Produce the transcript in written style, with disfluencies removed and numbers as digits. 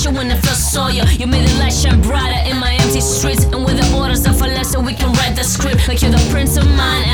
you when I first saw you. You made the light shine brighter in my empty streets, and with the orders of a lesson we can write the script. Like you're the prince of mine